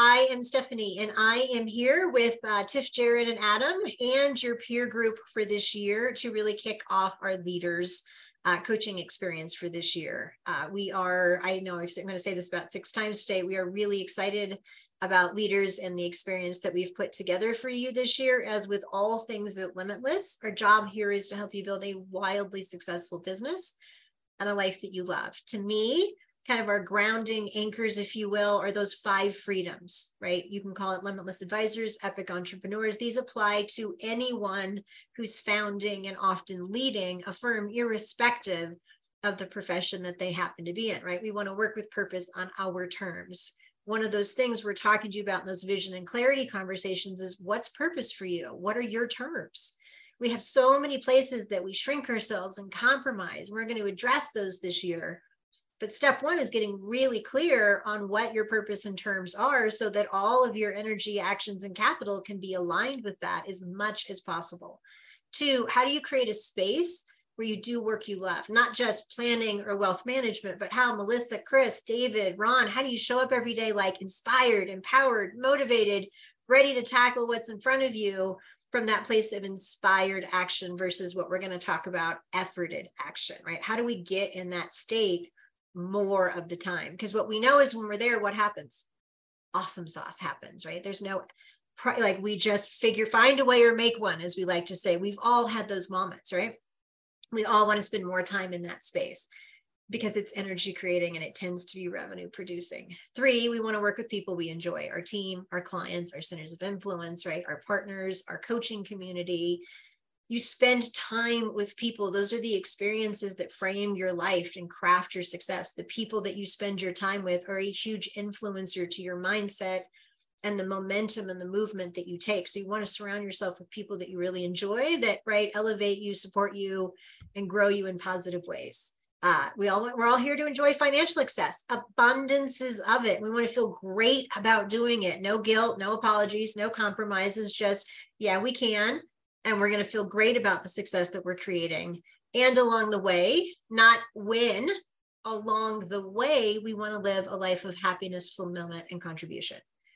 I am Stephanie, and I am here with Tiff, Jared, and Adam, and your peer group for this year to really kick off our leaders coaching experience for this year. We are, I know I'm going to say this about 6 times today, we are really excited about leaders and the experience that we've put together for you this year. As with all things at Limitless, our job here is to help you build a wildly successful business and a life that you love. To me, kind of our grounding anchors, if you will, are those 5 freedoms, right? You can call it limitless advisors, epic entrepreneurs. These apply to anyone who's founding and often leading a firm, irrespective of the profession that they happen to be in, right? We want to work with purpose on our terms. One of those things we're talking to you about in those vision and clarity conversations is, what's purpose for you? What are your terms? We have so many places that we shrink ourselves and compromise. We're going to address those this year. But step 1 is getting really clear on what your purpose and terms are, so that all of your energy, actions, and capital can be aligned with that as much as possible. 2, how do you create a space where you do work you love? Not just planning or wealth management, but how Melissa, Chris, David, Ron, how do you show up every day like inspired, empowered, motivated, ready to tackle what's in front of you from that place of inspired action versus what we're going to talk about, efforted action, right? How do we get in that state more of the time? Because what we know is when we're there, what happens? Awesome sauce happens, right? There's no, like, we just find a way or make one, as we like to say. We've all had those moments, right? We all want to spend more time in that space because it's energy creating and it tends to be revenue producing. 3, we want to work with people we enjoy, our team, our clients, our centers of influence, right? Our partners, our coaching community. You spend time with people. Those are the experiences that frame your life and craft your success. The people that you spend your time with are a huge influencer to your mindset and the momentum and the movement that you take. So you want to surround yourself with people that you really enjoy, that, right, elevate you, support you, and grow you in positive ways. We're all here to enjoy financial success, abundances of it. We want to feel great about doing it. No guilt, no apologies, no compromises, just, yeah, we can. And we're going to feel great about the success that we're creating. And along the way, not win, along the way, we want to live a life of happiness, fulfillment, and contribution.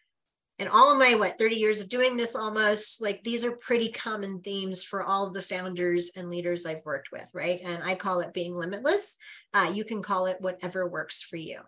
And all of my, 30 years of doing this almost, like, these are pretty common themes for all of the founders and leaders I've worked with, right? And I call it being limitless. You can call it whatever works for you.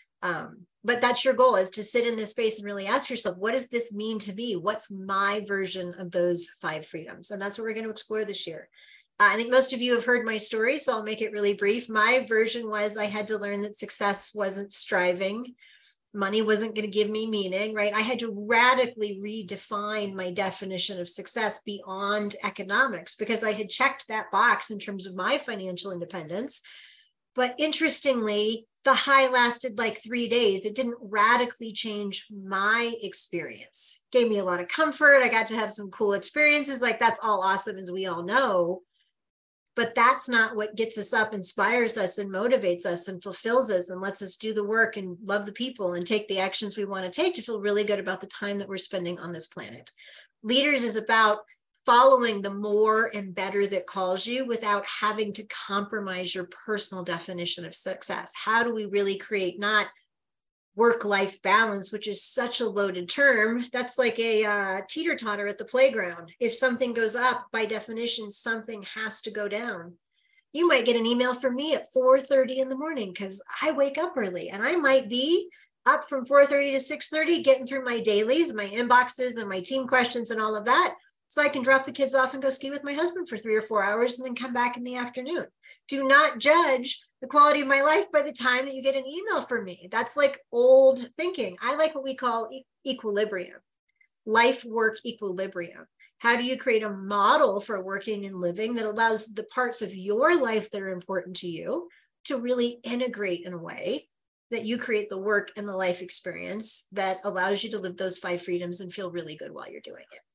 But that's your goal, is to sit in this space and really ask yourself, what does this mean to me? What's my version of those 5 freedoms? And that's what we're going to explore this year. I think most of you have heard my story, so I'll make it really brief. My version was, I had to learn that success wasn't striving. Money wasn't going to give me meaning, right? I had to radically redefine my definition of success beyond economics, because I had checked that box in terms of my financial independence. But interestingly, the high lasted like 3 days. It didn't radically change my experience. It gave me a lot of comfort. I got to have some cool experiences. Like, that's all awesome, as we all know. But that's not what gets us up, inspires us, and motivates us, and fulfills us, and lets us do the work and love the people and take the actions we want to take to feel really good about the time that we're spending on this planet. Leaders is about following the more and better that calls you without having to compromise your personal definition of success. How do we really create not work-life balance, which is such a loaded term? That's like a teeter-totter at the playground. If something goes up, by definition, something has to go down. You might get an email from me at 4:30 in the morning because I wake up early, and I might be up from 4:30 to 6:30 getting through my dailies, my inboxes, and my team questions and all of that, so I can drop the kids off and go ski with my husband for 3 or 4 hours and then come back in the afternoon. Do not judge the quality of my life by the time that you get an email from me. That's like old thinking. I like what we call equilibrium, life-work equilibrium. How do you create a model for working and living that allows the parts of your life that are important to you to really integrate in a way that you create the work and the life experience that allows you to live those 5 freedoms and feel really good while you're doing it?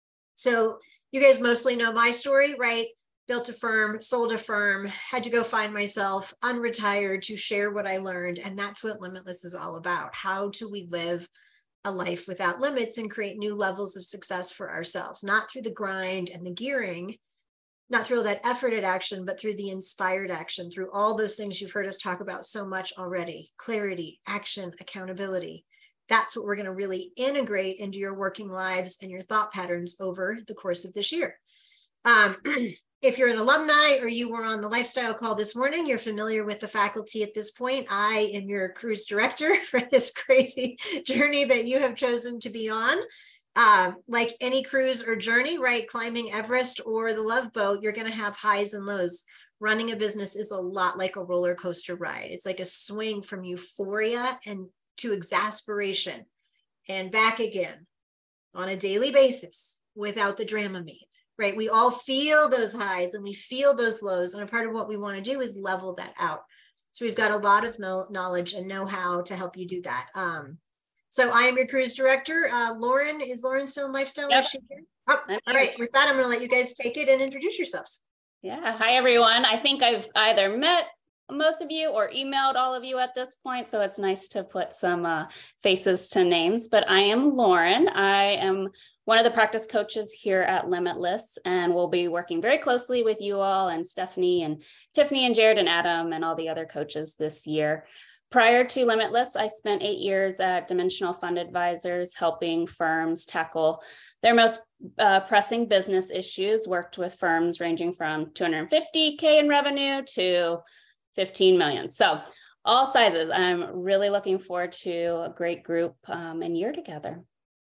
So you guys mostly know my story, right? Built a firm, sold a firm, had to go find myself, unretired to share what I learned. And that's what Limitless is all about. How do we live a life without limits and create new levels of success for ourselves? Not through the grind and the gearing, not through all that efforted action, but through the inspired action, through all those things you've heard us talk about so much already: clarity, action, accountability. That's what we're going to really integrate into your working lives and your thought patterns over the course of this year. If you're an alumni or you were on the lifestyle call this morning, you're familiar with the faculty at this point. I am your cruise director for this crazy journey that you have chosen to be on. Like any cruise or journey, right? Climbing Everest or the Love Boat, you're going to have highs and lows. Running a business is a lot like a roller coaster ride. It's like a swing from euphoria and to exasperation and back again on a daily basis without the Dramamine. Right? We all feel those highs and we feel those lows. And a part of what we want to do is level that out. So we've got a lot of knowledge and know-how to help you do that. So I am your cruise director. Lauren, is Lauren still in Lifestyle? Yep. Oh, all right. With that, I'm going to let you guys take it and introduce yourselves. Yeah. Hi, everyone. I think I've either met most of you or emailed all of you at this point. So it's nice to put some faces to names, but I am Lauren. I am one of the practice coaches here at Limitless, and we'll be working very closely with you all and Stephanie and Tiffany and Jared and Adam and all the other coaches this year. Prior to Limitless, I spent 8 years at Dimensional Fund Advisors, helping firms tackle their most pressing business issues, worked with firms ranging from $250K in revenue to 15 million. So all sizes. I'm really looking forward to a great group and year together.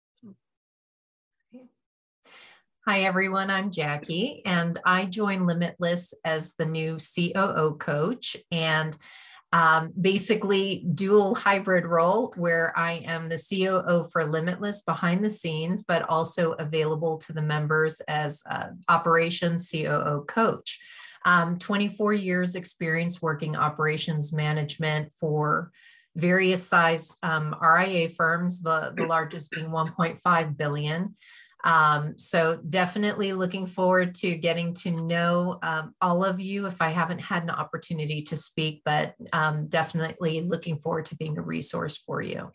Hi, everyone. I'm Jackie, and I joined Limitless as the new COO coach, and basically dual hybrid role where I am the COO for Limitless behind the scenes, but also available to the members as operations COO coach. 24 years experience working operations management for various size RIA firms, the largest being 1.5 billion. So definitely looking forward to getting to know all of you if I haven't had an opportunity to speak, but definitely looking forward to being a resource for you.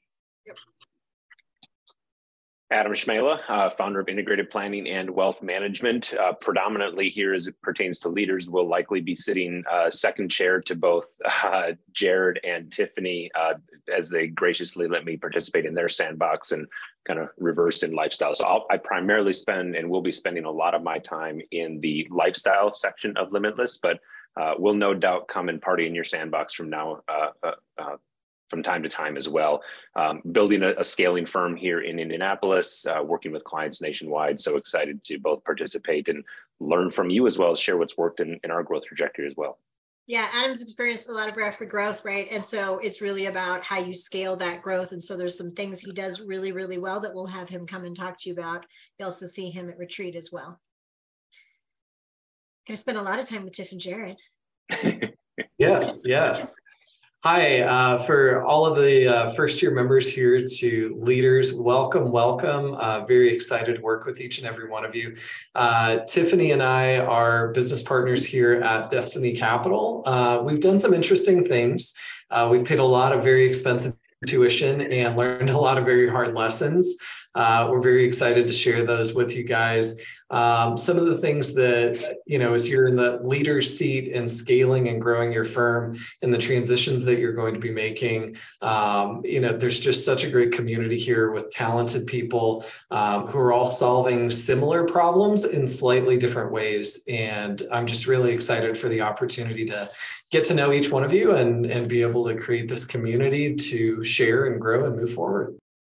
Adam Schmela, founder of Integrated Planning and Wealth Management. Predominantly here as it pertains to leaders, will likely be sitting second chair to both Jared and Tiffany as they graciously let me participate in their sandbox and kind of reverse in lifestyle. So I primarily spend and will be spending a lot of my time in the lifestyle section of Limitless, but will no doubt come and party in your sandbox from now from time to time as well. Building a scaling firm here in Indianapolis, working with clients nationwide. So excited to both participate and learn from you as well as share what's worked in our growth trajectory as well. Yeah, Adam's experienced a lot of rapid growth, right? And so it's really about how you scale that growth. And so there's some things he does really, really well that we'll have him come and talk to you about. You also see him at retreat as well. Gonna spend a lot of time with Tiff and Jared. Yes. Hi, for all of the first year members here to leaders, welcome. Very excited to work with each and every one of you. Tiffany and I are business partners here at Destiny Capital. We've done some interesting things. We've paid a lot of very expensive tuition and learned a lot of very hard lessons. We're very excited to share those with you guys. Some of the things that, as you're in the leader's seat and scaling and growing your firm and the transitions that you're going to be making, there's just such a great community here with talented people who are all solving similar problems in slightly different ways. And I'm just really excited for the opportunity to get to know each one of you and be able to create this community to share and grow and move forward.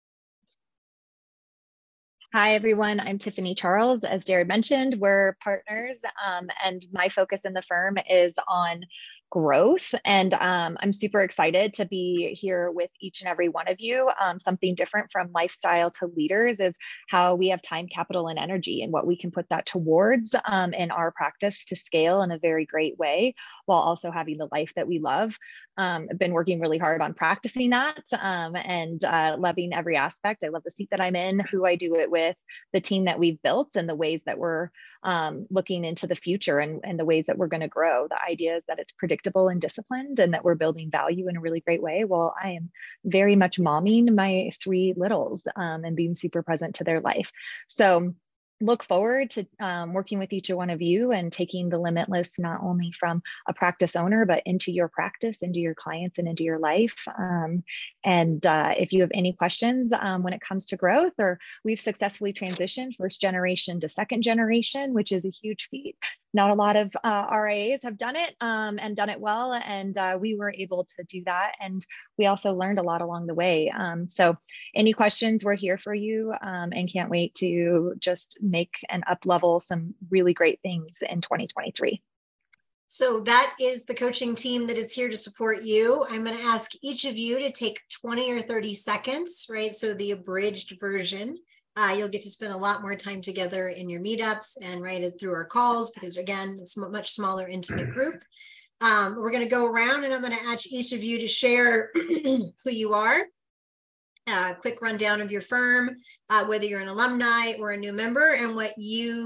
Hi, everyone. I'm Tiffany Charles. As Jared mentioned, we're partners, and my focus in the firm is on growth. And I'm super excited to be here with each and every one of you. Something different from lifestyle to leaders is how we have time, capital, and energy, and what we can put that towards in our practice to scale in a very great way, while also having the life that we love. I've been working really hard on practicing that and loving every aspect. I love the seat that I'm in, who I do it with, the team that we've built, and the ways that we're looking into the future and the ways that we're going to grow. The idea is that it's predictable and disciplined and that we're building value in a really great way. Well, I am very much momming my 3 littles and being super present to their life. So look forward to working with each one of you and taking the Limitless not only from a practice owner, but into your practice, into your clients, and into your life. If you have any questions when it comes to growth, or we've successfully transitioned first generation to second generation, which is a huge feat. Not a lot of RIAs have done it and done it well. And we were able to do that. And we also learned a lot along the way. So any questions, we're here for you and can't wait to just make and up level some really great things in 2023. So that is the coaching team that is here to support you. I'm going to ask each of you to take 20 or 30 seconds, right? So the abridged version. You'll get to spend a lot more time together in your meetups and right as through our calls, because again, it's a much smaller, intimate group. We're going to go around and I'm going to ask each of you to share who you are, quick rundown of your firm, whether you're an alumni or a new member, and what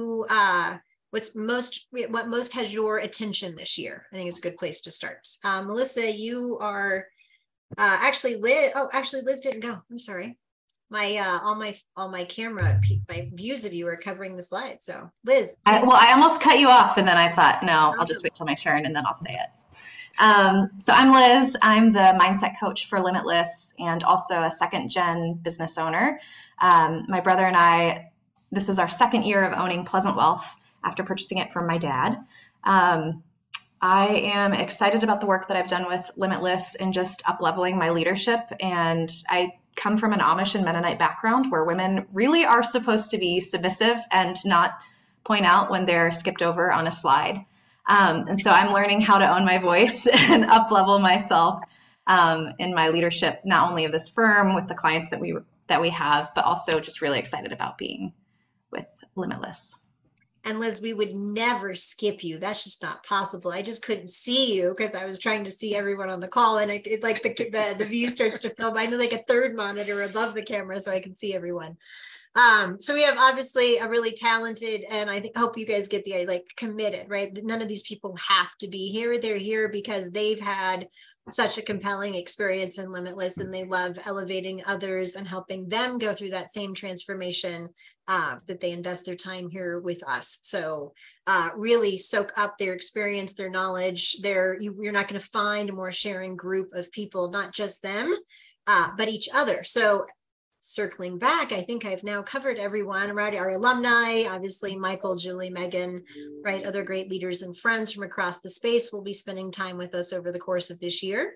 most has your attention this year. I think it's a good place to start. Melissa, you are actually Liz. Oh, actually Liz didn't go. I'm sorry. All my camera, my views of you are covering the slide. So Liz. I almost cut you off and then I thought, no, I'll just wait till my turn and then I'll say it. So I'm Liz. I'm the mindset coach for Limitless and also a second gen business owner. My brother and I, this is our second year of owning Pleasant Wealth after purchasing it from my dad. I am excited about the work that I've done with Limitless and just up-leveling my leadership. And I come from an Amish and Mennonite background where women really are supposed to be submissive and not point out when they're skipped over on a slide. And so I'm learning how to own my voice and up-level myself in my leadership, not only of this firm with the clients that we have, but also just really excited about being with Limitless. And Liz, we would never skip you. That's just not possible. I just couldn't see you because I was trying to see everyone on the call, and the view starts to fill. I need like a third monitor above the camera so I can see everyone. So we have obviously a really talented, and I hope you guys get the committed, right? None of these people have to be here. They're here because they've had such a compelling experience in Limitless, and they love elevating others and helping them go through that same transformation that they invest their time here with us. So really soak up their experience, their knowledge. You're not going to find a more sharing group of people, not just them, but each other. So circling back, I think I've now covered everyone, right? Our alumni, obviously, Michael, Julie, Megan, right? Other great leaders and friends from across the space will be spending time with us over the course of this year.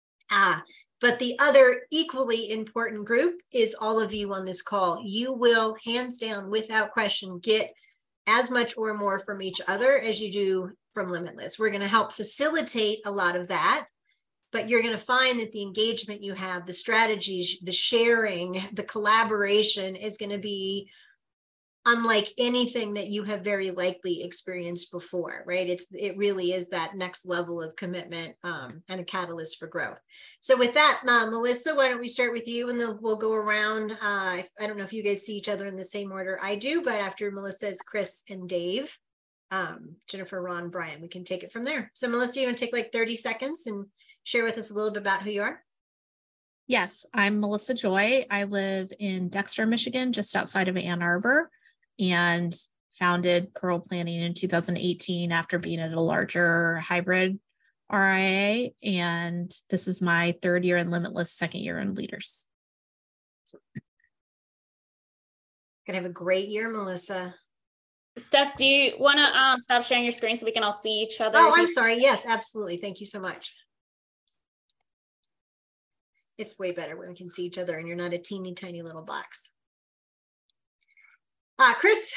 But the other equally important group is all of you on this call. You will, hands down, without question, get as much or more from each other as you do from Limitless. We're going to help facilitate a lot of that. But you're going to find that the engagement you have, the strategies, the sharing, the collaboration is going to be unlike anything that you have very likely experienced before, right? It really is that next level of commitment and a catalyst for growth. So with that, Melissa, why don't we start with you, and then we'll go around. I don't know if you guys see each other in the same order I do, but after Melissa is Chris and Dave, Jennifer, Ron, Brian, we can take it from there. So Melissa, you want to take like 30 seconds and share with us a little bit about who you are? Yes, I'm Melissa Joy. I live in Dexter, Michigan, just outside of Ann Arbor, and founded Pearl Planning in 2018 after being at a larger hybrid RIA. And this is my third year in Limitless, second year in Leaders. Gonna have a great year, Melissa. Steph, do you want to stop sharing your screen so we can all see each other? Oh, I'm sorry. Yes, absolutely. Thank you so much. It's way better when we can see each other and you're not a teeny tiny little box. Chris.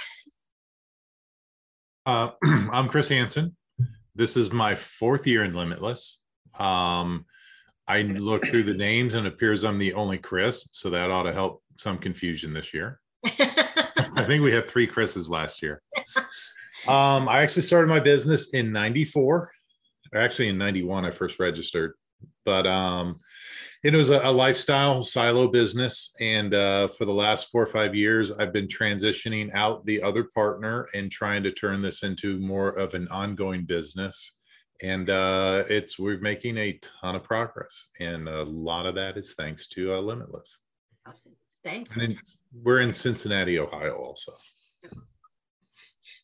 I'm Chris Hansen. This is my fourth year in Limitless. I looked through the names and it appears I'm the only Chris, so that ought to help some confusion this year. I think we had 3 Chris's last year. I actually started my business in 94. Actually in 91, I first registered, but it was a lifestyle silo business. And for the last 4 or 5 years, I've been transitioning out the other partner and trying to turn this into more of an ongoing business. And we're making a ton of progress. And a lot of that is thanks to Limitless. Awesome. Thanks. And we're in Cincinnati, Ohio also.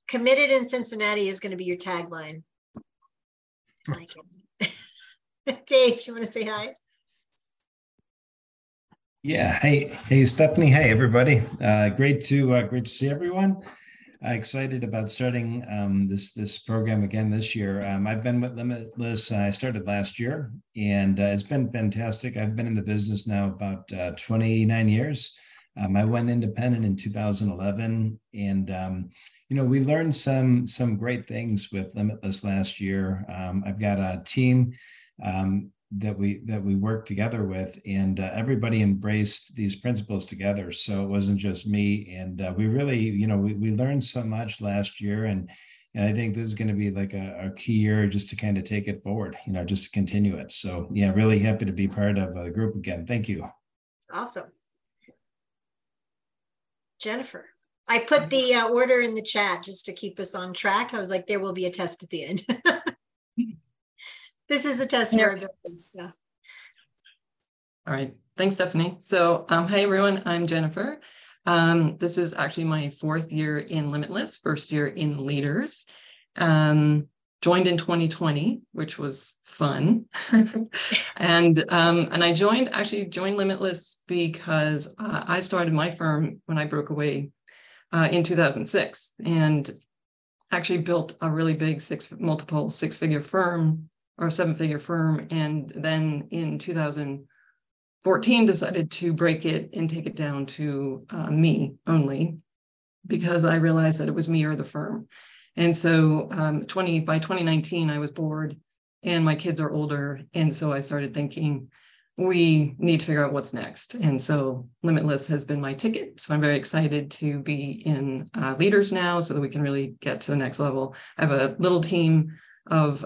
Committed in Cincinnati is going to be your tagline. I like it. Dave, you want to say hi? Yeah. Hey, Stephanie. Hey, everybody. Great to see everyone. Excited about starting this program again this year. I've been with Limitless. I started last year, and it's been fantastic. I've been in the business now about 29 years. I went independent in 2011, and we learned some great things with Limitless last year. I've got a team that we worked together with, and everybody embraced these principles together. So it wasn't just me, and we really, we learned so much last year, and I think this is going to be like a key year just to kind of take it forward, just to continue it. So yeah, really happy to be part of the group again. Thank you. Awesome. Jennifer, I put the order in the chat just to keep us on track. I was like, there will be a test at the end. This is a test. Yeah. All right. Thanks, Stephanie. So, hey, everyone. I'm Jennifer. This is actually my 4th year in Limitless, 1st year in Leaders. Joined in 2020, which was fun. and I joined Limitless because I started my firm when I broke away in 2006, and actually built a really big multiple six-figure firm or 7-figure firm. And then in 2014 decided to break it and take it down to me only, because I realized that it was me or the firm. And so by 2019, I was bored and my kids are older. And so I started thinking, we need to figure out what's next. And so Limitless has been my ticket. So I'm very excited to be in Leaders now so that we can really get to the next level. I have a little team of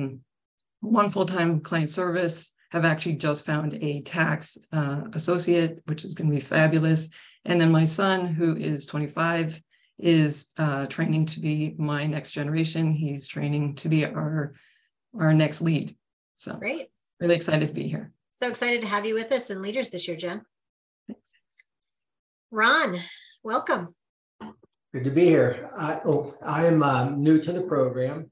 1 full-time client service, have actually just found a tax associate, which is going to be fabulous. And then my son, who is 25, is training to be my next generation. He's training to be our next lead. So great. Really excited to be here. So excited to have you with us in Leaders this year, Jen. Thanks. Ron, welcome. Good to be here. I am new to the program.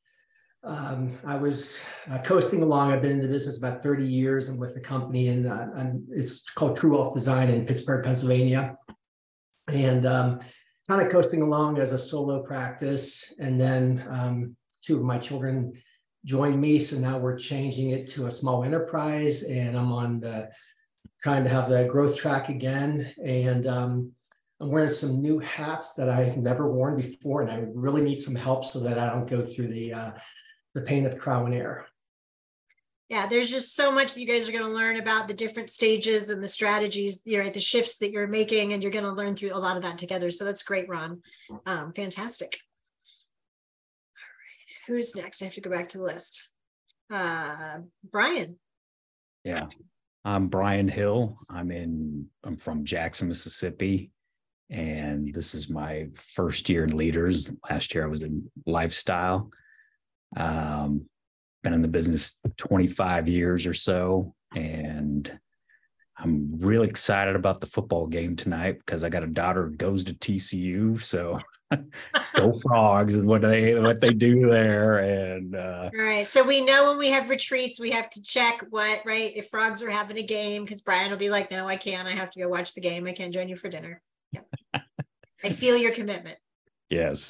I was coasting along. I've been in the business about 30 years and with the company, and it's called True Wealth Design in Pittsburgh, Pennsylvania. And kind of coasting along as a solo practice. And then 2 of my children joined me. So now we're changing it to a small enterprise, and I'm on trying to have the growth track again. And I'm wearing some new hats that I've never worn before, and I really need some help so that I don't go through the pain of trial and error. Yeah, there's just so much that you guys are going to learn about the different stages and the strategies, the shifts that you're making, and you're going to learn through a lot of that together. So that's great, Ron. Fantastic. All right, who's next? I have to go back to the list. Brian. Yeah, I'm Brian Hill. I'm from Jackson, Mississippi, and this is my 1st year in Leaders. Last year I was in Lifestyle. Been in the business 25 years or so, and I'm really excited about the football game tonight because I got a daughter who goes to TCU, so go Frogs and what they do there. And all right, so we know when we have retreats, we have to check if Frogs are having a game, because Brian will be like, no, I can't. I have to go watch the game. I can't join you for dinner. Yep. I feel your commitment. Yes.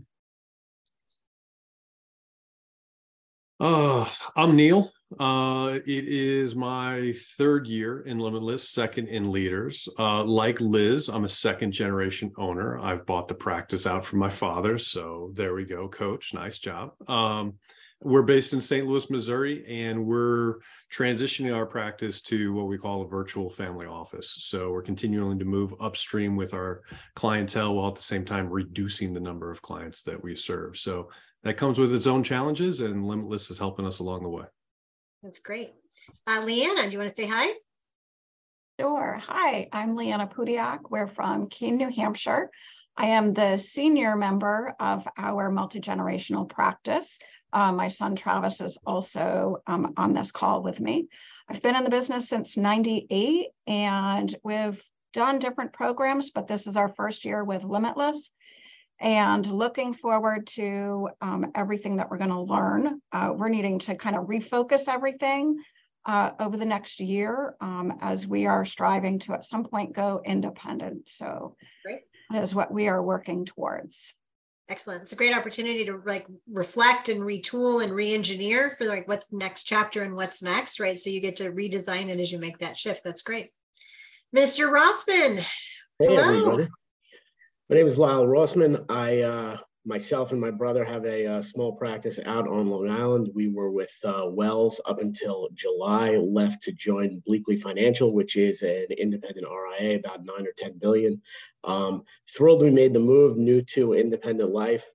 I'm Neil. It is my 3rd year in Limitless, 2nd in Leaders. Like Liz, I'm a 2nd generation owner. I've bought the practice out from my father. So there we go, coach. Nice job. We're based in St. Louis, Missouri, and we're transitioning our practice to what we call a virtual family office. So we're continuing to move upstream with our clientele while at the same time reducing the number of clients that we serve. So that comes with its own challenges, and Limitless is helping us along the way. That's great. Leanna, do you want to say hi? Sure. Hi, I'm Leanna Pudiak. We're from Keene, New Hampshire. I am the senior member of our multi-generational practice. My son Travis is also on this call with me. I've been in the business since '98, and we've done different programs, but this is our 1st year with Limitless. and looking forward to everything that we're going to learn. We're needing to kind of refocus everything over the next year as we are striving to at some point go independent. So great. That is what we are working towards. Excellent. It's a great opportunity to like reflect and retool and re-engineer for like what's the next chapter and what's next, right? So you get to redesign it as you make that shift. That's great. Mr. Rossman. Hey, hello. everybody. My name is Lyle Rossman. I myself and my brother have a small practice out on Long Island. We were with Wells up until July, left to join Bleakley Financial, which is an independent RIA, about 9 or 10 billion. Thrilled we made the move, new to independent life.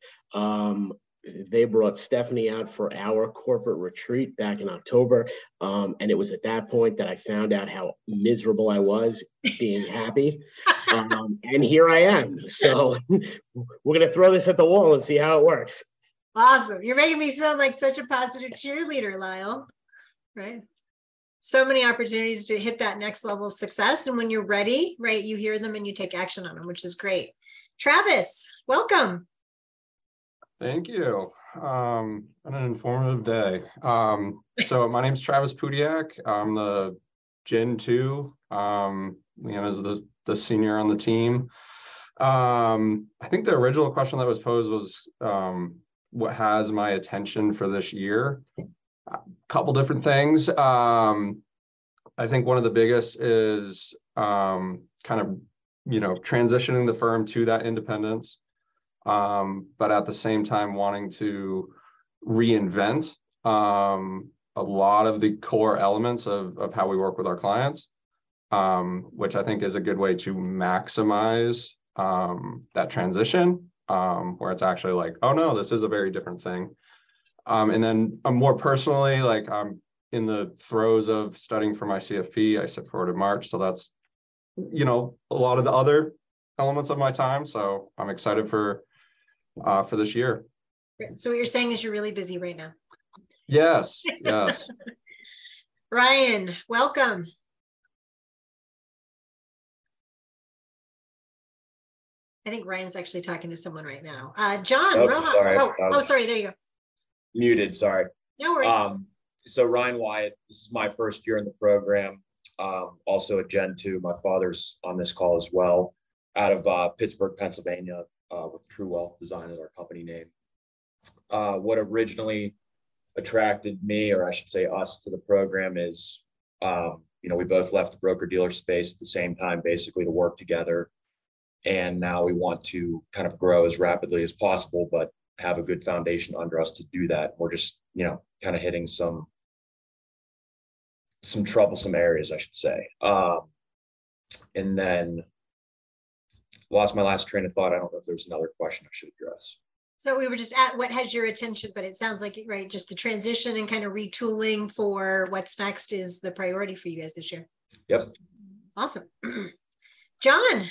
They brought Stephanie out for our corporate retreat back in October. And it was at that point that I found out how miserable I was being happy. And here I am. So we're going to throw this at the wall and see how it works. Awesome. You're making me sound like such a positive cheerleader, Lyle. Right? So many opportunities to hit that next level of success. And when you're ready, right, you hear them and you take action on them, which is great. Travis, welcome. Thank you. An informative day. So my name's Travis Pudiak. I'm the Gen 2, as the senior on the team. I think the original question that was posed was what has my attention for this year? A couple different things. I think one of the biggest is kind of, transitioning the firm to that independence. But at the same time wanting to reinvent a lot of the core elements of how we work with our clients, which I think is a good way to maximize that transition, where it's actually like, oh no, this is a very different thing. And then more personally, like I'm in the throes of studying for my CFP. I supported March, so that's, a lot of the other elements of my time. So I'm excited for this year. So what you're saying is you're really busy right now. Yes, yes. Ryan, welcome. I think Ryan's actually talking to someone right now. John, sorry, there you go. Muted, sorry. No worries. So Ryan Wyatt, this is my first year in the program. Also a Gen 2. My father's on this call as well, out of Pittsburgh, Pennsylvania, with True Wealth Design as our company name. What originally attracted me, or I should say us, to the program is, we both left the broker-dealer space at the same time, basically to work together. And now we want to kind of grow as rapidly as possible, but have a good foundation under us to do that. We're just, kind of hitting some troublesome areas, I should say. And then lost my last train of thought. I don't know if there's another question I should address. So we were just at what has your attention, but it sounds like, right, just the transition and kind of retooling for what's next is the priority for you guys this year. Yep. Awesome. John.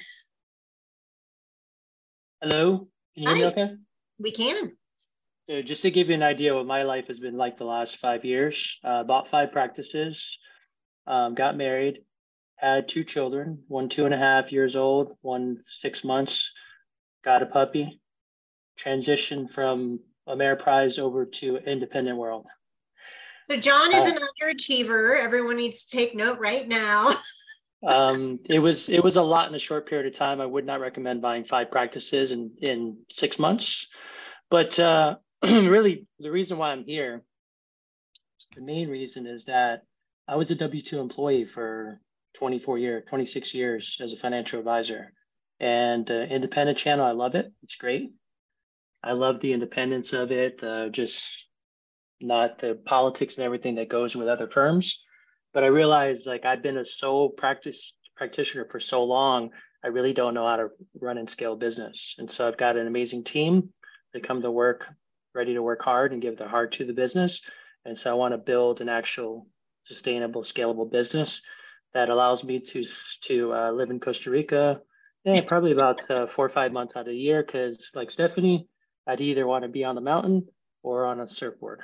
Hello, can you hear me okay? We can. So just to give you an idea what my life has been like the last 5 years, bought 5 practices, got married, had 2 children, one 2.5 years old, one 6 months, got a puppy, transitioned from Ameriprise over to independent world. So John is an underachiever. Everyone needs to take note right now. It was a lot in a short period of time. I would not recommend buying 5 practices in 6 months, but really the reason why I'm here, the main reason is that I was a W-2 employee for 26 years as a financial advisor, and the independent channel, I love it. It's great. I love the independence of it, just not the politics and everything that goes with other firms. But I realized, like, I've been a sole practitioner for so long, I really don't know how to run and scale business. And so I've got an amazing team that come to work, ready to work hard and give their heart to the business. And so I want to build an actual sustainable, scalable business that allows me to live in Costa Rica, probably about 4 or 5 months out of the year. Because like Stephanie, I'd either want to be on the mountain or on a surfboard.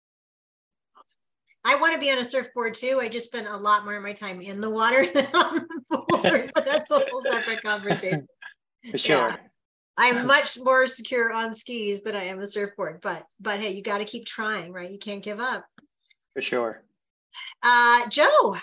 I want to be on a surfboard too. I just spend a lot more of my time in the water than on the board, but that's a whole separate conversation. For sure. Yeah. I'm much more secure on skis than I am a surfboard, but hey, you got to keep trying, right? You can't give up. For sure. Joe.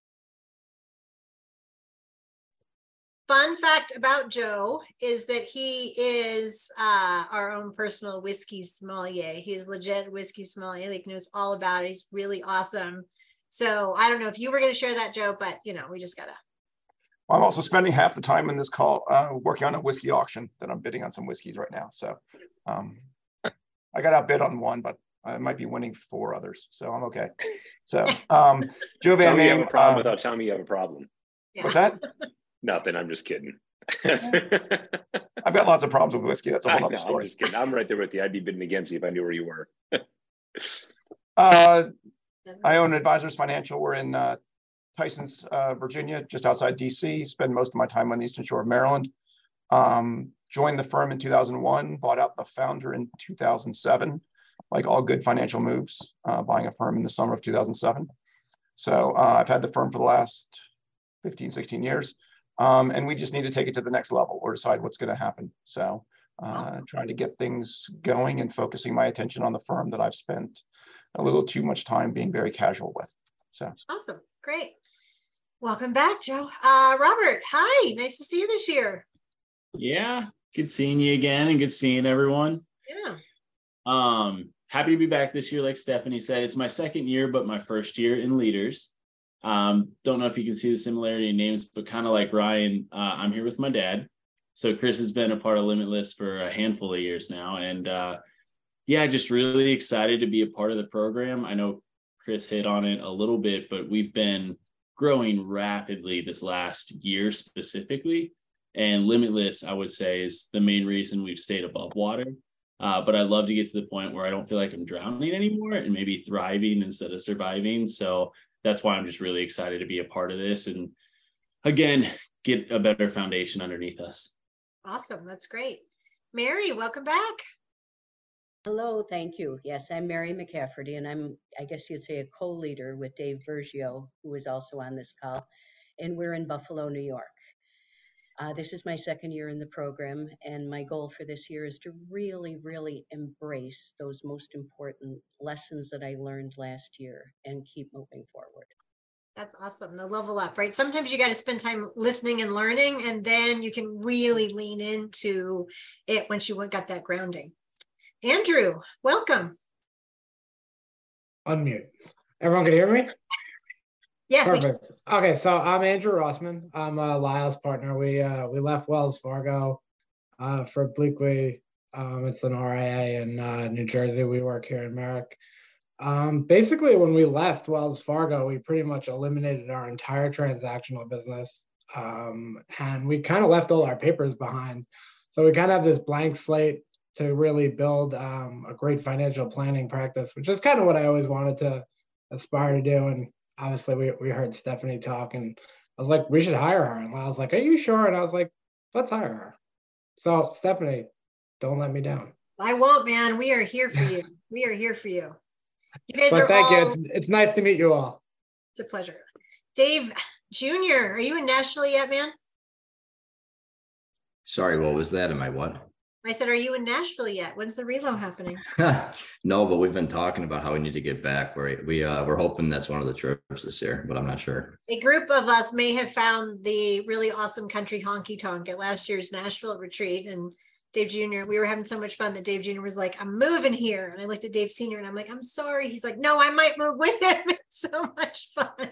Fun fact about Joe is that he is our own personal whiskey sommelier. He is legit whiskey sommelier, like knows all about it. He's really awesome. So I don't know if you were going to share that, Joe, but you know, we just gotta. I'm also spending half the time in this call working on a whiskey auction that I'm bidding on some whiskeys right now. So I got outbid on one, but I might be winning 4 others. So I'm okay. So Joe Van Tell me you have Maine, a problem without telling me you have a problem. What's that? Nothing. I'm just kidding. I've got lots of problems with whiskey. That's a whole other story. I'm just kidding. I'm right there with you. I'd be bidding against you if I knew where you were. I own Advisors Financial. We're in Tysons, Virginia, just outside DC. Spend most of my time on the Eastern Shore of Maryland. Joined the firm in 2001, bought out the founder in 2007, like all good financial moves, buying a firm in the summer of 2007. So I've had the firm for the last 15, 16 years. And we just need to take it to the next level or decide what's going to happen. So trying to get things going and focusing my attention on the firm that I've spent a little too much time being very casual with. So awesome. Great. Welcome back, Joe. Robert, hi. Nice to see you this year. Yeah, good seeing you again and good seeing everyone. Yeah. Happy to be back this year. Like Stephanie said, it's my second year, but my first year in leaders. Don't know if you can see the similarity in names, but kind of like Ryan, I'm here with my dad. So Chris has been a part of Limitless for a handful of years now. And yeah, just really excited to be a part of the program. I know Chris hit on it a little bit, but we've been growing rapidly this last year specifically. And Limitless, I would say, is the main reason we've stayed above water. But I'd love to get to the point where I don't feel like I'm drowning anymore and maybe thriving instead of surviving. So that's why I'm just really excited to be a part of this and, again, get a better foundation underneath us. Awesome. That's great. Mary, welcome back. Hello, thank you. Yes, I'm Mary McCafferty, and I guess you'd say, a co-leader with Dave Bergio, who is also on this call, and we're in Buffalo, New York. This is my second year in the program, and my goal for this year is to really, really embrace those most important lessons that I learned last year and keep moving forward. That's awesome. The level up, right? Sometimes you got to spend time listening and learning, and then you can really lean into it once you got that grounding. Andrew, welcome. Unmute. Everyone can hear me? Yes. Perfect. Okay, so I'm Andrew Rossman. I'm a Lyle's partner. We left Wells Fargo for Bleakley. It's an RIA in New Jersey. We work here in Merrick. Basically, when we left Wells Fargo, we pretty much eliminated our entire transactional business, and we kind of left all our papers behind. So we kind of have this blank slate to really build a great financial planning practice, which is kind of what I always wanted to aspire to do. And obviously, we heard Stephanie talk, and I was like, we should hire her. And I was like, are you sure? And I was like, let's hire her. So Stephanie, don't let me down. I won't, man. We are here for you. We are here for you. You guys are thank all... you. It's nice to meet you all. It's a pleasure. Dave Jr., are you in Nashville yet, man? Sorry, what was that? Am I what? I said, are you in Nashville yet? When's the reload happening? No, but we've been talking about how we need to get back. We're hoping that's one of the trips this year, but I'm not sure. A group of us may have found the really awesome country honky tonk at last year's Nashville retreat, and Dave Jr., we were having so much fun that Dave Jr. was like, I'm moving here. And I looked at Dave Sr. and I'm like, I'm sorry. He's like, no, I might move with him. It's so much fun.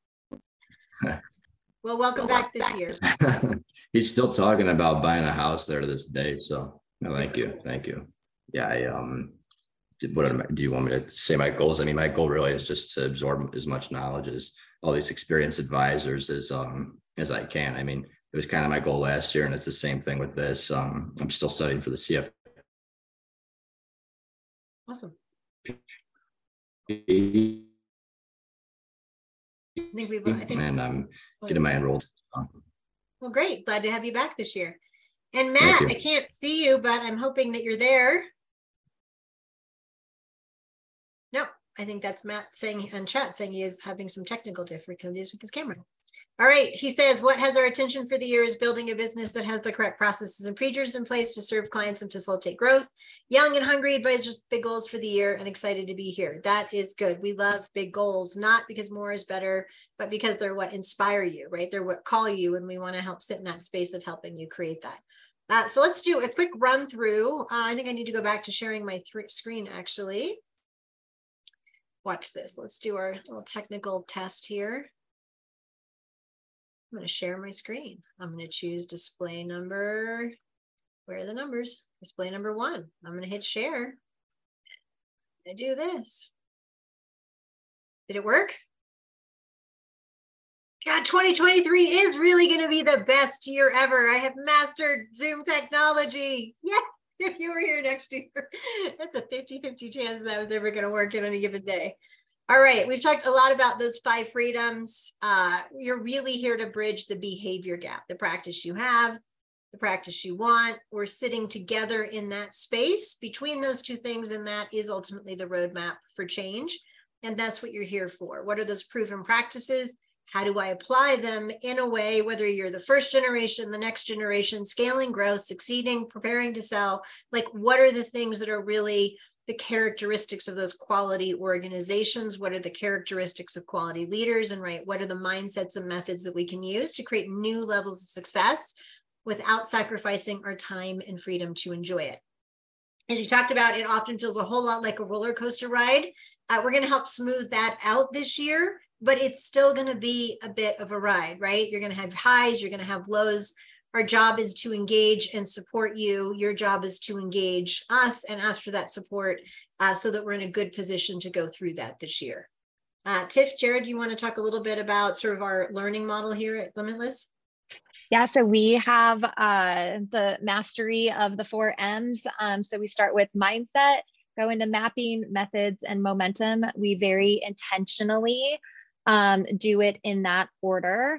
Well, welcome back this year. He's still talking about buying a house there to this day. So no, thank you. Thank you. Yeah. Do you want me to say my goals? I mean, my goal really is just to absorb as much knowledge as all these experienced advisors as I can. I mean, it was kind of my goal last year, and it's the same thing with this. I'm still studying for the CFP. Awesome. And I'm getting my enrolled. Well, great. Glad to have you back this year. And Matt, I can't see you, but I'm hoping that you're there. No, I think that's Matt saying in chat saying he is having some technical difficulties with his camera. All right, he says, what has our attention for the year is building a business that has the correct processes and procedures in place to serve clients and facilitate growth. Young and hungry advisors, big goals for the year, and excited to be here. That is good. We love big goals, not because more is better, but because they're what inspire you, right? They're what call you, and we want to help sit in that space of helping you create that. So let's do a quick run through. I think I need to go back to sharing my screen, actually. Watch this. Let's do our little technical test here. I'm going to share my screen. I'm going to choose display number. Where are the numbers? Display number 1. I'm going to hit share. I do this. Did it work? God, 2023 is really going to be the best year ever. I have mastered Zoom technology. Yeah, if you were here next year, that's a 50-50 chance that was ever going to work in any given day. All right, we've talked a lot about those 5 freedoms. You're really here to bridge the behavior gap, the practice you have, the practice you want. We're sitting together in that space between those 2 things, and that is ultimately the roadmap for change. And that's what you're here for. What are those proven practices? How do I apply them in a way, whether you're the first generation, the next generation, scaling growth, succeeding, preparing to sell? Like, what are the things that are really the characteristics of those quality organizations? What are the characteristics of quality leaders? And right, what are the mindsets and methods that we can use to create new levels of success without sacrificing our time and freedom to enjoy it? As we talked about, it often feels a whole lot like a roller coaster ride. We're going to help smooth that out this year, but it's still going to be a bit of a ride, right? You're going to have highs, you're going to have lows. Our job is to engage and support you. Your job is to engage us and ask for that support so that we're in a good position to go through that this year. Tiff, Jared, you want to talk a little bit about sort of our learning model here at Limitless? Yeah, so we have the mastery of the 4 M's. So we start with mindset, go into mapping, methods, and momentum. We very intentionally do it in that order.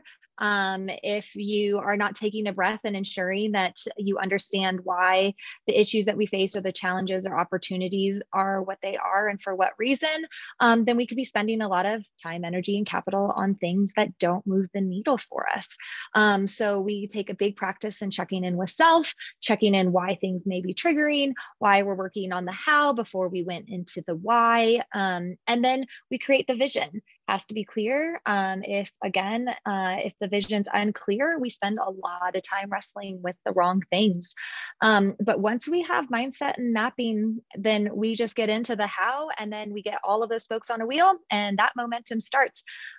If you are not taking a breath and ensuring that you understand why the issues that we face or the challenges or opportunities are what they are and for what reason, then we could be spending a lot of time, energy, and capital on things that don't move the needle for us. So we take a big practice in checking in with self, checking in why things may be triggering, why we're working on the how before we went into the why. And then we create the vision. Has to be clear. If the vision's unclear, we spend a lot of time wrestling with the wrong things. But once we have mindset and mapping, then we just get into the how, and then we get all of those spokes on a wheel, and that momentum starts.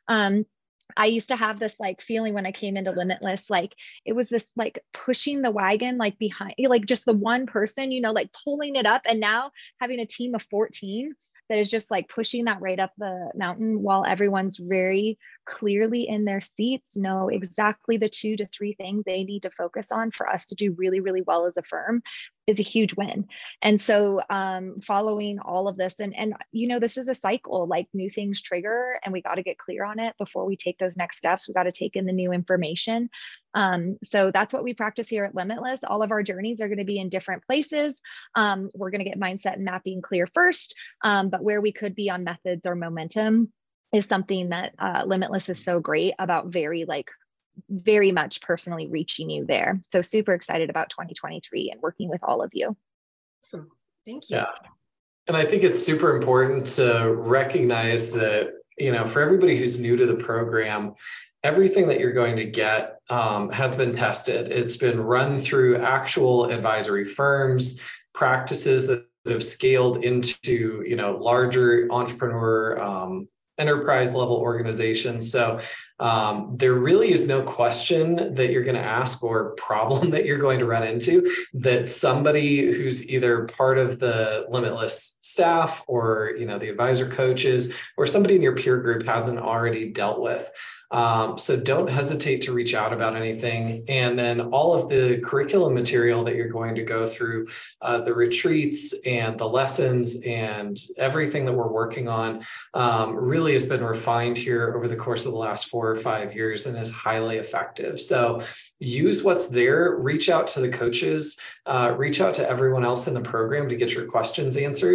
I used to have this like feeling when I came into Limitless, like it was this like pushing the wagon, like behind, like just the one person, you know, like pulling it up, and now having a team of 14 that is just like pushing that right up the mountain while everyone's very clearly in their seats, know exactly the 2 to 3 things they need to focus on for us to do really, really well as a firm is a huge win. And so following all of this, and you know, this is a cycle, like new things trigger, and we got to get clear on it before we take those next steps. We got to take in the new information. So that's what we practice here at Limitless. All of our journeys are going to be in different places. We're going to get mindset and mapping clear first, but where we could be on methods or momentum is something that Limitless is so great about, very much personally reaching you there. So super excited about 2023 and working with all of you. Awesome. Thank you. Yeah. And I think it's super important to recognize that, you know, for everybody who's new to the program, everything that you're going to get has been tested. It's been run through actual advisory firms, practices that have scaled into, you know, larger entrepreneur enterprise level organizations. So there really is no question that you're going to ask or problem that you're going to run into that somebody who's either part of the Limitless staff or, you know, the advisor coaches or somebody in your peer group hasn't already dealt with. So don't hesitate to reach out about anything. And then all of the curriculum material that you're going to go through, the retreats and the lessons and everything that we're working on really has been refined here over the course of the last 4 or 5 years and is highly effective. So use what's there, reach out to the coaches, reach out to everyone else in the program to get your questions answered.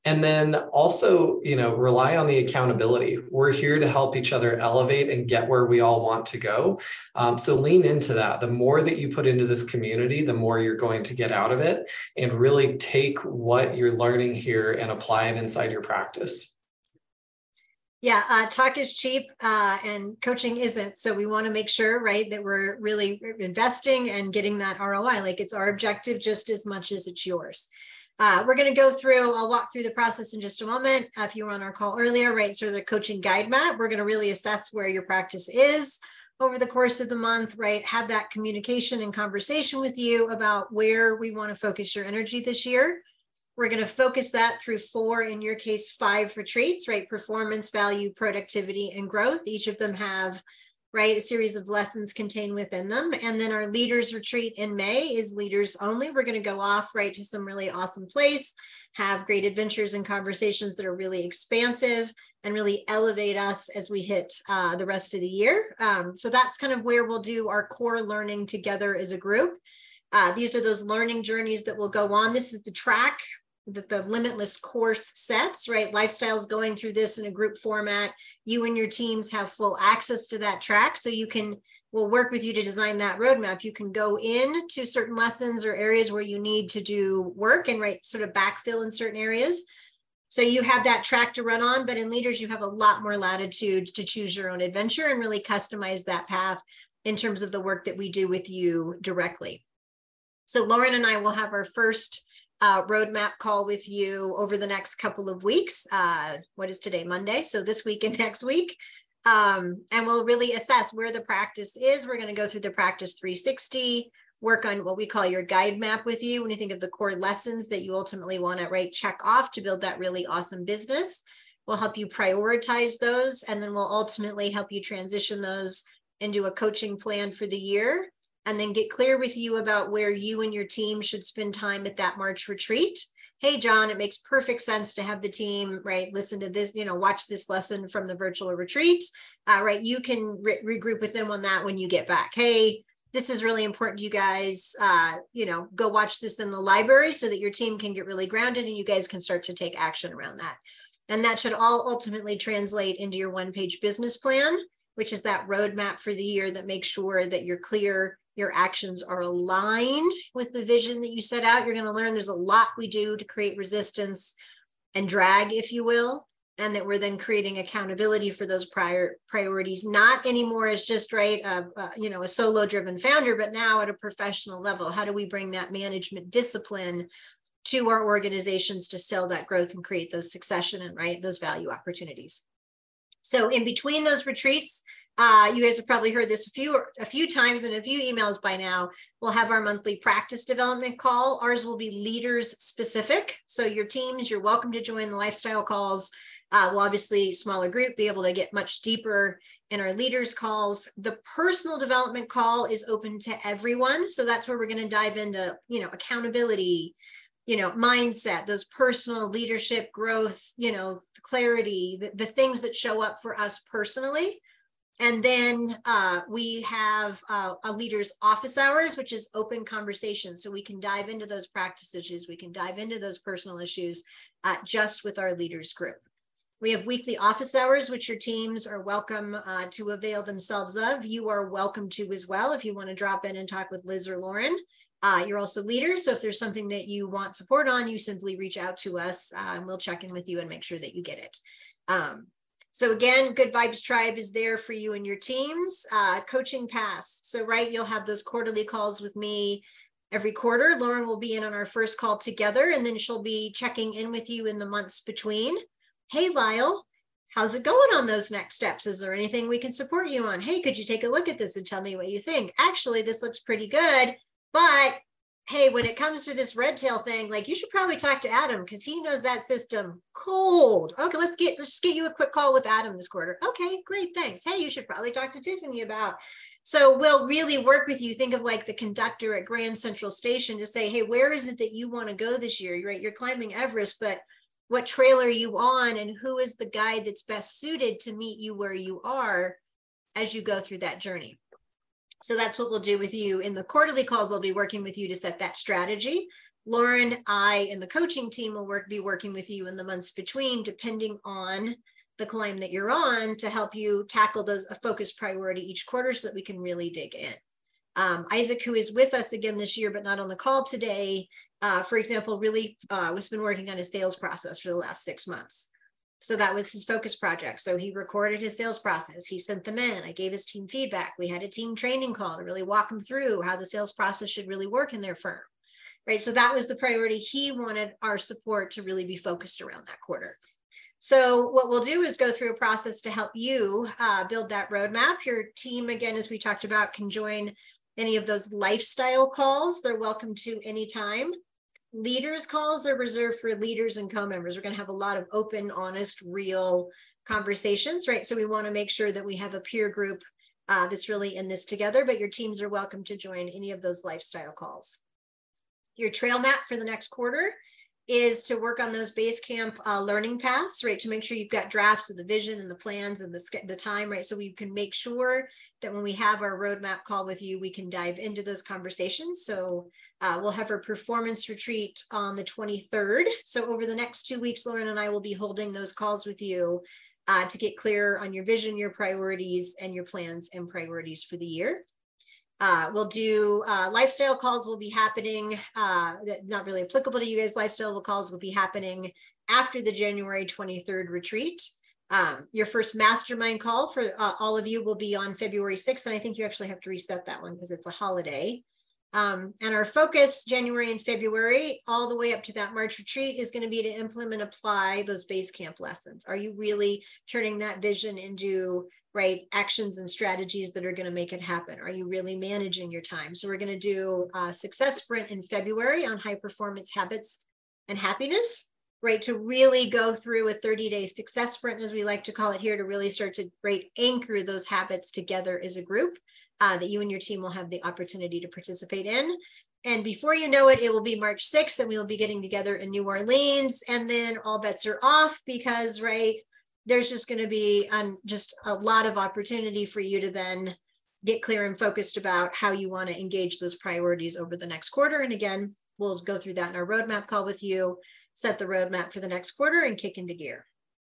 And then also, rely on the accountability. We're here to help each other elevate and get where we all want to go. So lean into that. The more that you put into this community, the more you're going to get out of it, and really take what you're learning here and apply it inside your practice. Yeah, talk is cheap and coaching isn't. So we want to make sure, right, that we're really investing and getting that ROI. Like, it's our objective just as much as it's yours. We're going to go through, I'll walk through the process in just a moment. If you were on our call earlier, right, sort of the coaching guide map, we're going to really assess where your practice is over the course of the month, right? Have that communication and conversation with you about where we want to focus your energy this year. We're going to focus that through 4, in your case, 5 retreats, right? Performance, value, productivity, and growth. Each of them have, right, a series of lessons contained within them. And then our leaders retreat in May is leaders only. We're going to go off, right, to some really awesome place, have great adventures and conversations that are really expansive and really elevate us as we hit the rest of the year. So that's kind of where we'll do our core learning together as a group. These are those learning journeys that will go on. This is the track that the Limitless course sets, right? Lifestyle's going through this in a group format. You and your teams have full access to that track. So we'll work with you to design that roadmap. You can go into certain lessons or areas where you need to do work and, right, sort of backfill in certain areas. So you have that track to run on, but in Leaders, you have a lot more latitude to choose your own adventure and really customize that path in terms of the work that we do with you directly. So Lauren and I will have our first roadmap call with you over the next couple of weeks. What is today? Monday. So this week and next week. And we'll really assess where the practice is. We're going to go through the practice 360, work on what we call your guide map with you when you think of the core lessons that you ultimately want to, right, check off to build that really awesome business. We'll help you prioritize those, and then we'll ultimately help you transition those into a coaching plan for the year, and then get clear with you about where you and your team should spend time at that March retreat. Hey, John, it makes perfect sense to have the team, right, listen to this, watch this lesson from the virtual retreat, right? You can regroup with them on that when you get back. Hey, this is really important to you guys, go watch this in the library so that your team can get really grounded and you guys can start to take action around that. And that should all ultimately translate into your one-page business plan, which is that roadmap for the year that makes sure that you're clear, your actions are aligned with the vision that you set out. You're going to learn there's a lot we do to create resistance and drag, if you will, and that we're then creating accountability for those priorities, not anymore as just, right, a solo-driven founder, but now at a professional level. How do we bring that management discipline to our organizations to sell that growth and create those succession and, right, those value opportunities? So in between those retreats, you guys have probably heard this a few times in a few emails by now. We'll have our monthly practice development call. Ours will be leaders specific. So your teams, you're welcome to join the lifestyle calls. We'll obviously, smaller group, be able to get much deeper in our leaders calls. The personal development call is open to everyone. So that's where we're going to dive into, accountability, mindset, those personal leadership growth, clarity, the things that show up for us personally. And then we have a leaders office hours, which is open conversation. So we can dive into those practice issues. We can dive into those personal issues just with our leaders group. We have weekly office hours, which your teams are welcome to avail themselves of. You are welcome to as well if you want to drop in and talk with Liz or Lauren. You're also leaders. So if there's something that you want support on, you simply reach out to us and we'll check in with you and make sure that you get it. So again, Good Vibes Tribe is there for you and your teams. Coaching Pass. So, right, you'll have those quarterly calls with me every quarter. Lauren will be in on our first call together, and then she'll be checking in with you in the months between. Hey, Lyle, how's it going on those next steps? Is there anything we can support you on? Hey, could you take a look at this and tell me what you think? Actually, this looks pretty good, but hey, when it comes to this red tail thing, like, you should probably talk to Adam because he knows that system cold. Okay, let's just get you a quick call with Adam this quarter. Okay, great, thanks. Hey, you should probably talk to Tiffany about. So we'll really work with you. Think of like the conductor at Grand Central Station to say, hey, where is it that you want to go this year? Right, you're climbing Everest, but what trail are you on, and who is the guide that's best suited to meet you where you are as you go through that journey? So that's what we'll do with you in the quarterly calls. I'll be working with you to set that strategy. Lauren, I, and the coaching team will be working with you in the months between, depending on the climb that you're on, to help you tackle those a focused priority each quarter so that we can really dig in. Isaac, who is with us again this year, but not on the call today, for example, really has been working on his sales process for the last 6 months. So that was his focus project. So he recorded his sales process. He sent them in. I gave his team feedback. We had a team training call to really walk him through how the sales process should really work in their firm. Right. So that was the priority. He wanted our support to really be focused around that quarter. So what we'll do is go through a process to help you build that roadmap. Your team, again, as we talked about, can join any of those lifestyle calls. They're welcome to anytime. Leaders calls are reserved for leaders and co-members. We're going to have a lot of open, honest, real conversations, right? So we want to make sure that we have a peer group that's really in this together, but your teams are welcome to join any of those lifestyle calls. Your trail map for the next quarter is to work on those Basecamp learning paths, right? To make sure you've got drafts of the vision and the plans and the time, right? So we can make sure that when we have our roadmap call with you, we can dive into those conversations. So we'll have our performance retreat on the 23rd. So over the next 2 weeks, Lauren and I will be holding those calls with you to get clear on your vision, your priorities, and your plans and priorities for the year. We'll do lifestyle calls will be happening, not really applicable to you guys. Lifestyle calls will be happening after the January 23rd retreat. Your first mastermind call for all of you will be on February 6th. And I think you actually have to reset that one because it's a holiday. And our focus January and February, all the way up to that March retreat, is going to be to implement, apply those Basecamp lessons. Are you really turning that vision into actions and strategies that are going to make it happen? Are you really managing your time? So we're going to do a success sprint in February on high performance habits and happiness, right? To really go through a 30-day success sprint, as we like to call it here, to really start to anchor those habits together as a group that you and your team will have the opportunity to participate in. And before you know it, it will be March 6th and we will be getting together in New Orleans, and then all bets are off because, there's just going to be just a lot of opportunity for you to then get clear and focused about how you want to engage those priorities over the next quarter. And again, we'll go through that in our roadmap call with you, set the roadmap for the next quarter, and kick into gear.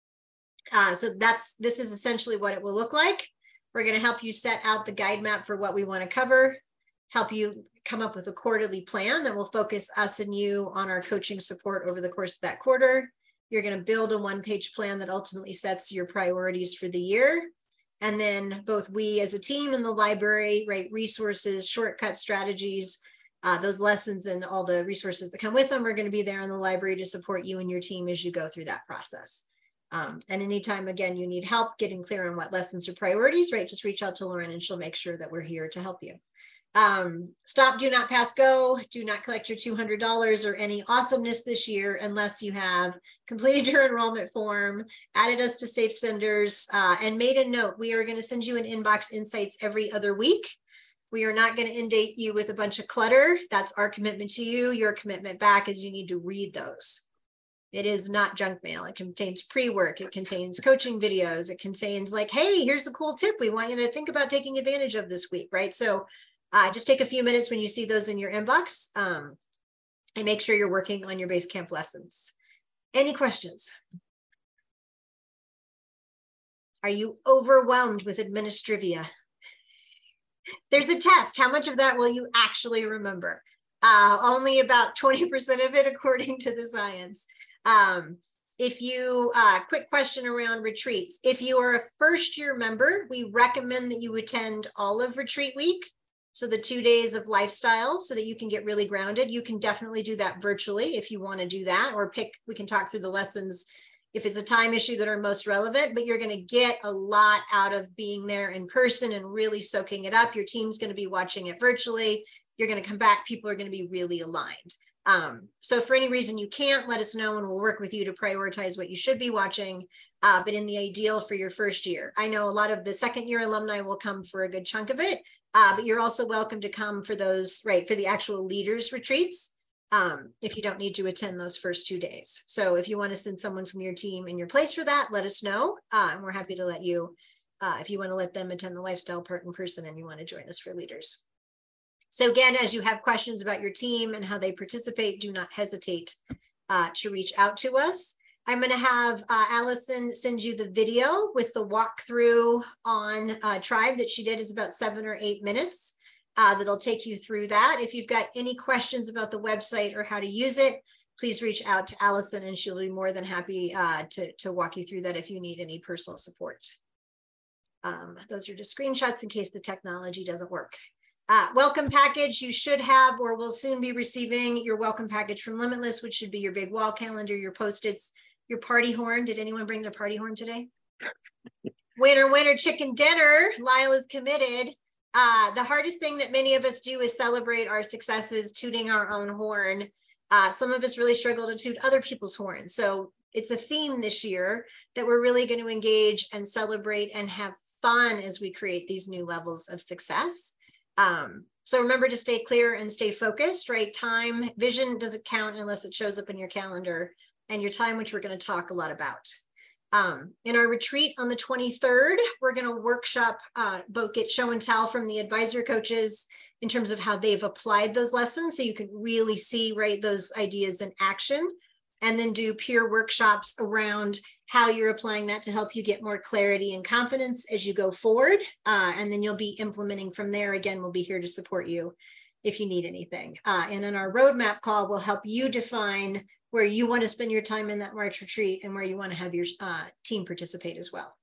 So this is essentially what it will look like. We're going to help you set out the guide map for what we want to cover, help you come up with a quarterly plan that will focus us and you on our coaching support over the course of that quarter. You're going to build a one-page plan that ultimately sets your priorities for the year. And then both we as a team and the library, resources, shortcut strategies, those lessons and all the resources that come with them are going to be there in the library to support you and your team as you go through that process. And anytime, again, you need help getting clear on what lessons or priorities, just reach out to Lauren and she'll make sure that we're here to help you. Stop, do not pass go, do not collect your $200 or any awesomeness this year unless you have completed your enrollment form, added us to safe senders, and made a note. We are going to send you an inbox insights every other week. We are not going to inundate you with a bunch of clutter. That's our commitment to you. Your commitment back is you need to read those. It is not junk mail. It contains pre-work. It contains coaching videos. It contains hey, here's a cool tip we want you to think about taking advantage of this week, So just take a few minutes when you see those in your inbox and make sure you're working on your Basecamp lessons. Any questions? Are you overwhelmed with administrivia? There's a test. How much of that will you actually remember? Only about 20% of it according to the science. If you, quick question around retreats. If you are a first-year member, we recommend that you attend all of retreat week. So the 2 days of lifestyle so that you can get really grounded. You can definitely do that virtually if you want to do that, or we can talk through the lessons if it's a time issue that are most relevant, but you're going to get a lot out of being there in person and really soaking it up. Your team's going to be watching it virtually. You're going to come back. People are going to be really aligned. So for any reason you can't, let us know and we'll work with you to prioritize what you should be watching. But in the ideal for your first year, I know a lot of the second year alumni will come for a good chunk of it, but you're also welcome to come for those, for the actual leaders retreats, if you don't need to attend those first 2 days. So if you want to send someone from your team in your place for that, let us know. And we're happy to let you if you want to let them attend the lifestyle part in person and you want to join us for leaders. So again, as you have questions about your team and how they participate, do not hesitate to reach out to us. I'm going to have Allison send you the video with the walkthrough on Tribe that she did. Is about 7 or 8 minutes that'll take you through that. If you've got any questions about the website or how to use it, please reach out to Allison and she'll be more than happy to walk you through that if you need any personal support. Those are just screenshots in case the technology doesn't work. Welcome package, you should have or will soon be receiving your welcome package from Limitless, which should be your big wall calendar, your Post-its, your party horn. Did anyone bring their party horn today? Winner, winner, chicken dinner. Lyle is committed. The hardest thing that many of us do is celebrate our successes, tooting our own horn. Some of us really struggle to toot other people's horns. So it's a theme this year that we're really going to engage and celebrate and have fun as we create these new levels of success. So remember to stay clear and stay focused, right? Time, vision doesn't count unless it shows up in your calendar, and your time, which we're going to talk a lot about. In our retreat on the 23rd, we're going to workshop, both get show and tell from the advisor coaches in terms of how they've applied those lessons. So you can really see, right, those ideas in action, and then do peer workshops around how you're applying that to help you get more clarity and confidence as you go forward. And then you'll be implementing from there. Again, we'll be here to support you if you need anything. And in our roadmap call, we'll help you define where you want to spend your time in that March retreat and where you want to have your team participate as well.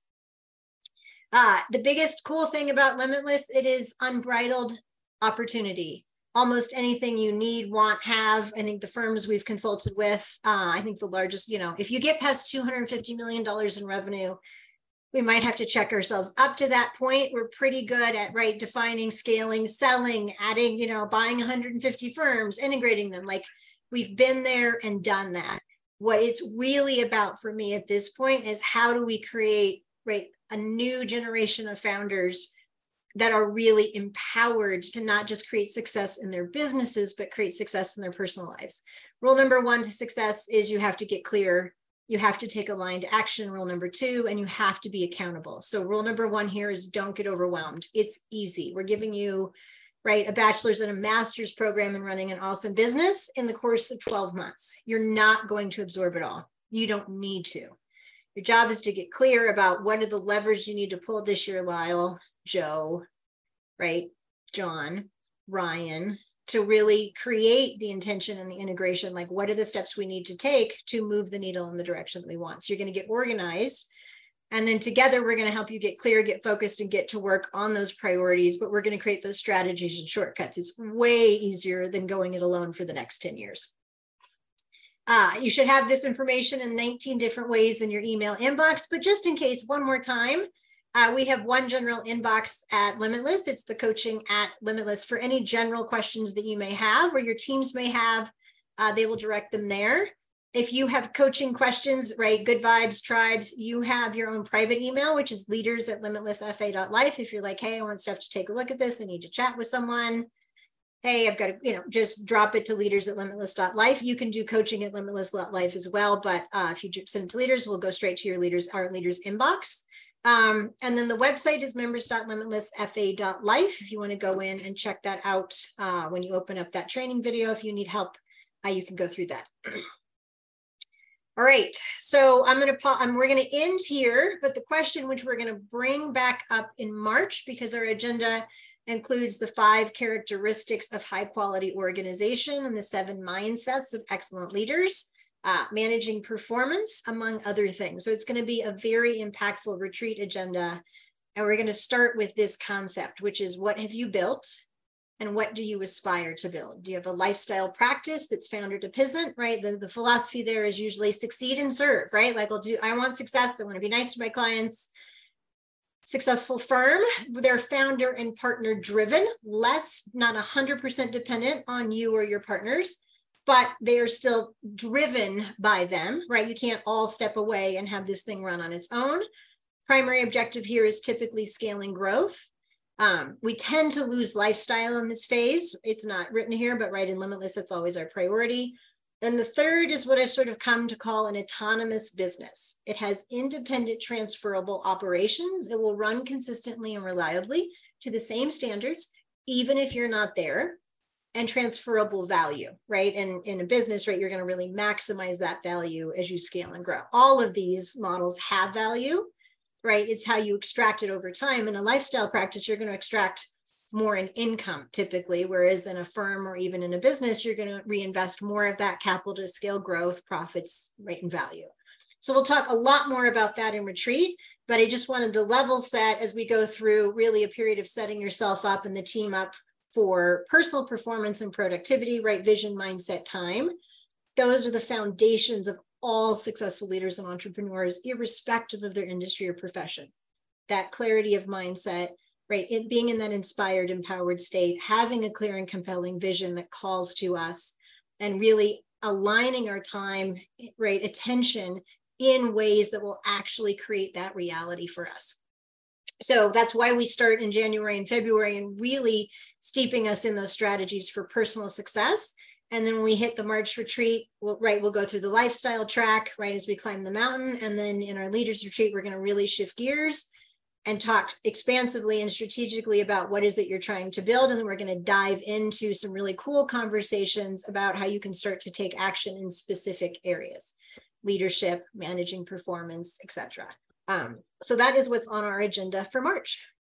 The biggest cool thing about Limitless, it is unbridled opportunity. Almost anything you need, want, have. I think the firms we've consulted with, I think the largest, you know, if you get past $250 million in revenue, we might have to check ourselves up to that point. We're pretty good at, right, defining, scaling, selling, adding, you know, buying 150 firms, integrating them. Like, we've been there and done that. What it's really about for me at this point is how do we create, right, a new generation of founders that are really empowered to not just create success in their businesses, but create success in their personal lives. Rule number 1 to success is you have to get clear. You have to take aligned action. Rule number 2, and you have to be accountable. So rule number 1 here is don't get overwhelmed. It's easy. We're giving you, right, a bachelor's and a master's program in running an awesome business in the course of 12 months. You're not going to absorb it all. You don't need to. Your job is to get clear about what are the levers you need to pull this year, Lyle, Joe, right, John, Ryan, to really create the intention and the integration. Like, what are the steps we need to take to move the needle in the direction that we want? So you're going to get organized. And then together, we're going to help you get clear, get focused, and get to work on those priorities. But we're going to create those strategies and shortcuts. It's way easier than going it alone for the next 10 years. You should have this information in 19 different ways in your email inbox. But just in case, one more time, we have one general inbox at Limitless. It's the coaching at Limitless. For any general questions that you may have or your teams may have, they will direct them there. If you have coaching questions, right, Good Vibes, Tribes, you have your own private email, which is leaders@limitlessfa.life. If you're like, hey, I want Steph to take a look at this, I need to chat with someone. Hey, I've got to, you know, just drop it to leaders@limitless.life. You can do coaching at limitless.life as well. But if you send it to leaders, we'll go straight to your our leaders inbox. And then the website is members.limitlessfa.life. If you want to go in and check that out when you open up that training video, if you need help, you can go through that. All right, so we're going to end here, but the question which we're going to bring back up in March, because our agenda includes the 5 characteristics of high quality organization and the 7 mindsets of excellent leaders, managing performance, among other things. So it's going to be a very impactful retreat agenda. And we're going to start with this concept, which is, what have you built and what do you aspire to build? Do you have a lifestyle practice that's founder dependent, right? The philosophy there is usually succeed and serve, right? Like, I want success. I want to be nice to my clients. Successful firm, they're founder and partner driven, less, not 100% dependent on you or your partners, but they are still driven by them, right? You can't all step away and have this thing run on its own. Primary objective here is typically scaling growth. We tend to lose lifestyle in this phase. It's not written here, but right in Limitless, that's always our priority. And the third is what I've sort of come to call an autonomous business. It has independent transferable operations. It will run consistently and reliably to the same standards, even if you're not there, and transferable value, right? And in a business, right, you're going to really maximize that value as you scale and grow. All of these models have value, right? It's how you extract it over time. In a lifestyle practice, you're going to extract more in income typically, whereas in a firm or even in a business, you're going to reinvest more of that capital to scale growth, profits, right, and value. So we'll talk a lot more about that in retreat, but I just wanted to level set as we go through really a period of setting yourself up and the team up for personal performance and productivity, right? Vision, mindset, time. Those are the foundations of all successful leaders and entrepreneurs, irrespective of their industry or profession. That clarity of mindset, right? It being in that inspired, empowered state, having a clear and compelling vision that calls to us, and really aligning our time, right? Attention in ways that will actually create that reality for us. So that's why we start in January and February and really steeping us in those strategies for personal success. And then when we hit the March retreat, we'll go through the lifestyle track, right, as we climb the mountain. And then in our leaders retreat, we're going to really shift gears and talk expansively and strategically about what is it you're trying to build. And then we're going to dive into some really cool conversations about how you can start to take action in specific areas, leadership, managing performance, etc. So that is what's on our agenda for March.